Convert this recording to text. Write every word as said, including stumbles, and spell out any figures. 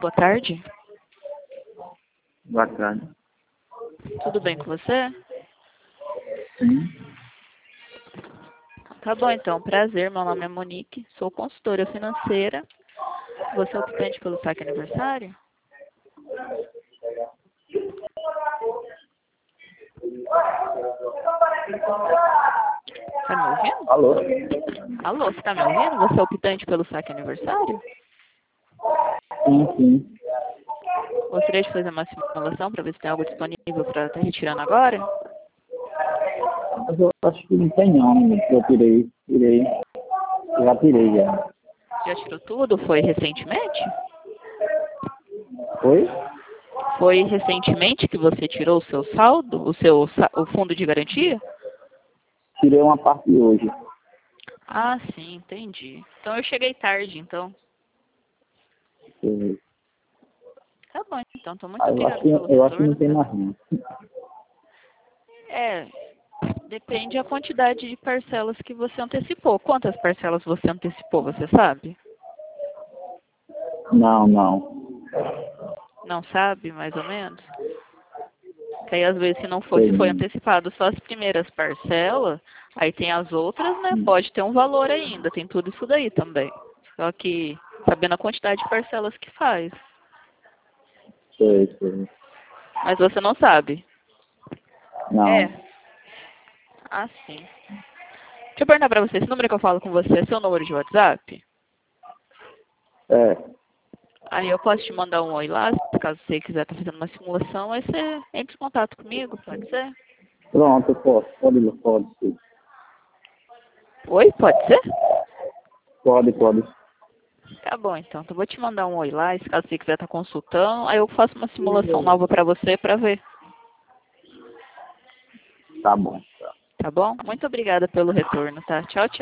boa tarde. Boa tarde. Tudo bem com você? Sim. Tá bom, então. Prazer, meu nome é Monique. Sou consultora financeira. Você é optante pelo saque aniversário? Tá me ouvindo? Alô? Alô, você tá me ouvindo? Você é optante pelo saque aniversário? Sim, sim. Gostaria de fazer uma simulação para ver se tem algo disponível para estar retirando agora? Mas eu acho que não tem não, eu tirei, tirei. Já tirei já. Já tirou tudo? Foi recentemente? Oi? Foi recentemente que você tirou o seu saldo, o seu sa- o fundo de garantia? Tirei uma parte hoje. Ah, sim, entendi. Então eu cheguei tarde, então. Eu, Tá bom, então. Então, muito ah, eu, acho obrigada que, pelo eu acho que não retorno, tem tá? mais não. É, depende da quantidade de parcelas que você antecipou. Quantas parcelas você antecipou, você sabe? Não, não. Não sabe, mais ou menos? Que aí, às vezes, se não for, Sei se foi não. antecipado só as primeiras parcelas, aí tem as outras, né? Hum, Pode ter um valor ainda, tem tudo isso daí também. Só que sabendo a quantidade de parcelas que faz. Sei, sei. Mas você não sabe. É. Não. Ah, sim. Deixa eu perguntar pra você, esse número que eu falo com você é seu número de WhatsApp? É. Aí eu posso te mandar um oi lá, caso você quiser estar fazendo uma simulação, aí você entra em contato comigo, pode ser? Pronto, eu posso. Pode, pode, sim. Oi, pode ser? Pode, pode. Tá bom, então. Então eu vou te mandar um oi lá, se caso você quiser estar consultando, aí eu faço uma simulação nova pra você pra ver, Tá bom. Tá. tá bom? Muito obrigada pelo retorno, tá? Tchau, tchau.